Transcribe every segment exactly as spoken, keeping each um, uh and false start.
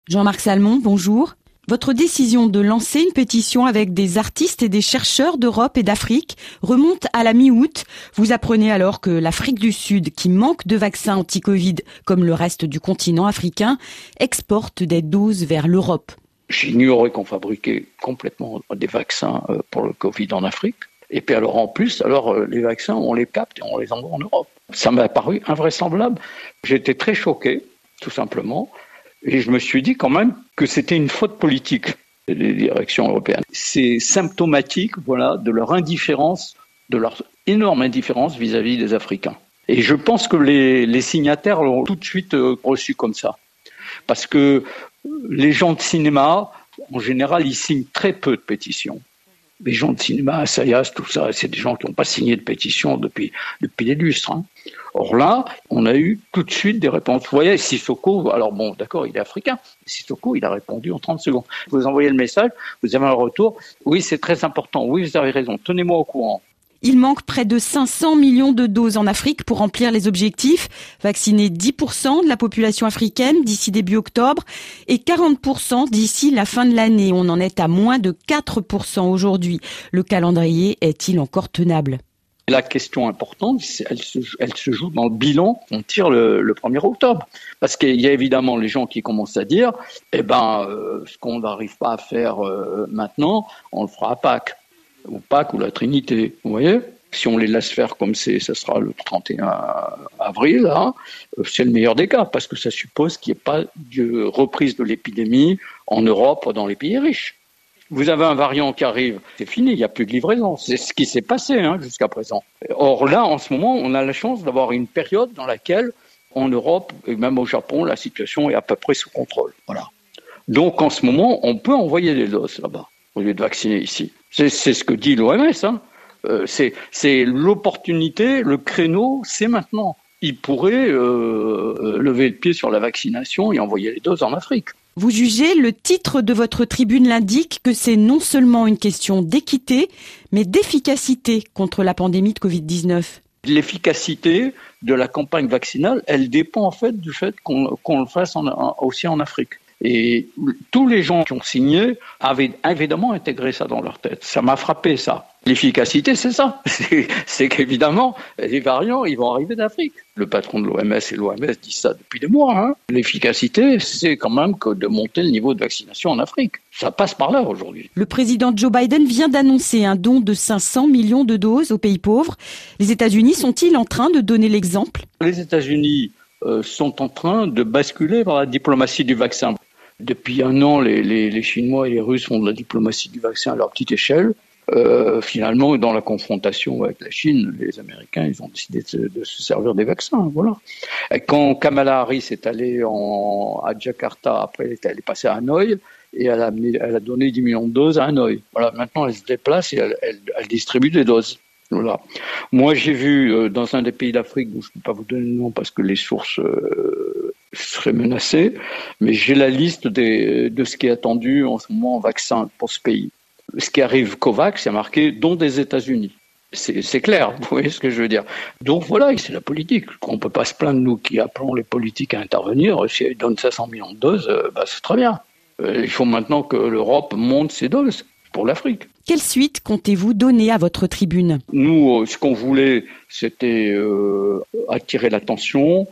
Jean-Marc Salmon, bonjour. Votre décision de lancer une pétition avec des artistes et des chercheurs d'Europe et d'Afrique remonte à la mi-août. Vous apprenez alors que l'Afrique du Sud, qui manque de vaccins anti-Covid comme le reste du continent africain, exporte des doses vers l'Europe. J'ignorais qu'on fabriquait complètement des vaccins pour le Covid en Afrique. Et puis alors en plus, alors les vaccins, on les capte et on les envoie en Europe. Ça m'a paru invraisemblable. J'étais très choqué, tout simplement. Et je me suis dit quand même que c'était une faute politique des directions européennes. C'est symptomatique, voilà, de leur indifférence, de leur énorme indifférence vis-à-vis des Africains. Et je pense que les, les signataires l'ont tout de suite reçu comme ça. Parce que les gens de cinéma, en général, ils signent très peu de pétitions. Les gens de cinéma, Assayas, tout ça, c'est des gens qui n'ont pas signé de pétition depuis, depuis des lustres. Hein. Or là, on a eu tout de suite des réponses. Vous voyez, Sissoko, alors bon, d'accord, il est africain. Sissoko, il a répondu en trente secondes. Vous envoyez le message, vous avez un retour. Oui, c'est très important. Oui, vous avez raison. Tenez-moi au courant. Il manque près de cinq cents millions de doses en Afrique pour remplir les objectifs. Vacciner dix pour cent de la population africaine d'ici début octobre et quarante pour cent d'ici la fin de l'année. On en est à moins de quatre pour cent aujourd'hui. Le calendrier est-il encore tenable ? La question importante, elle se, elle se joue dans le bilan qu'on tire le, le premier octobre. Parce qu'il y a évidemment les gens qui commencent à dire eh ben, euh, ce qu'on n'arrive pas à faire euh, maintenant, on le fera à Pâques. Ou Pâques ou la Trinité, vous voyez ? Si on les laisse faire comme c'est, ça sera le trente et un avril, hein, c'est le meilleur des cas, parce que ça suppose qu'il n'y ait pas de reprise de l'épidémie en Europe ou dans les pays riches. Vous avez un variant qui arrive, c'est fini, il n'y a plus de livraison. C'est ce qui s'est passé hein, jusqu'à présent. Or là, en ce moment, on a la chance d'avoir une période dans laquelle, en Europe et même au Japon, la situation est à peu près sous contrôle. Voilà. Donc en ce moment, on peut envoyer des doses là-bas, au lieu de vacciner ici. C'est, c'est ce que dit l'O M S. Hein. Euh, c'est, c'est l'opportunité, le créneau, c'est maintenant. Ils pourraient euh, lever le pied sur la vaccination et envoyer les doses en Afrique. Vous jugez, le titre de votre tribune l'indique, que c'est non seulement une question d'équité, mais d'efficacité contre la pandémie de covid dix-neuf. L'efficacité de la campagne vaccinale, elle dépend en fait du fait qu'on, qu'on le fasse en, en, aussi en Afrique. Et tous les gens qui ont signé avaient évidemment intégré ça dans leur tête. Ça m'a frappé, ça. L'efficacité, c'est ça. C'est, c'est qu'évidemment, les variants, ils vont arriver d'Afrique. Le patron de l'O M S et l'O M S disent ça depuis des mois. Hein. L'efficacité, c'est quand même que de monter le niveau de vaccination en Afrique. Ça passe par là aujourd'hui. Le président Joe Biden vient d'annoncer un don de cinq cents millions de doses aux pays pauvres. Les États-Unis sont-ils en train de donner l'exemple ? Les États-Unis euh, sont en train de basculer vers la diplomatie du vaccin. Depuis un an, les, les, les Chinois et les Russes font de la diplomatie du vaccin à leur petite échelle. Euh, finalement, dans la confrontation avec la Chine, les Américains, ils ont décidé de, de se servir des vaccins. Voilà. Et quand Kamala Harris est allée en, à Jakarta, après elle est allée passer à Hanoï, et elle a, amené, elle a donné dix millions de doses à Hanoï. Voilà. Maintenant, elle se déplace et elle, elle, elle distribue des doses. Voilà. Moi, j'ai vu euh, dans un des pays d'Afrique, où je ne peux pas vous donner le nom parce que les sources euh, seraient menacées, mais j'ai la liste des, de ce qui est attendu en ce moment en vaccin pour ce pays. Ce qui arrive COVAX, il y a marqué dont des États-Unis. C'est, c'est clair, vous voyez ce que je veux dire. Donc voilà, c'est la politique. On ne peut pas se plaindre, nous, qui appelons les politiques à intervenir. Si elles donnent cinq cents millions de doses, euh, bah, c'est très bien. Euh, il faut maintenant que l'Europe monte ses doses pour l'Afrique. Quelle suite comptez-vous donner à votre tribune ? Nous, ce qu'on voulait, c'était euh, attirer l'attention,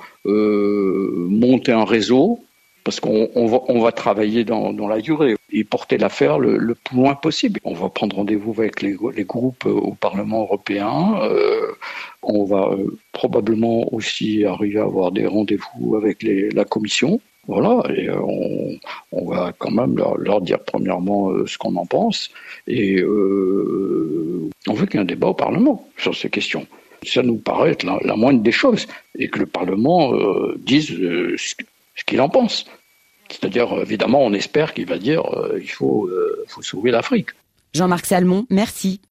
euh, monter un réseau, parce qu'on on va, on va travailler dans, dans la durée et porter l'affaire le, le plus loin possible. On va prendre rendez-vous avec les, les groupes au Parlement européen. Euh, on va euh, probablement aussi arriver à avoir des rendez-vous avec les, la Commission. Voilà, et on, on va quand même leur, leur dire premièrement euh, ce qu'on en pense. Et euh, on veut qu'il y ait un débat au Parlement sur ces questions. Ça nous paraît être la, la moindre des choses. Et que le Parlement euh, dise euh, ce, ce qu'il en pense. C'est-à-dire, évidemment, on espère qu'il va dire euh, il faut, euh, faut sauver l'Afrique. Jean-Marc Salmon, merci.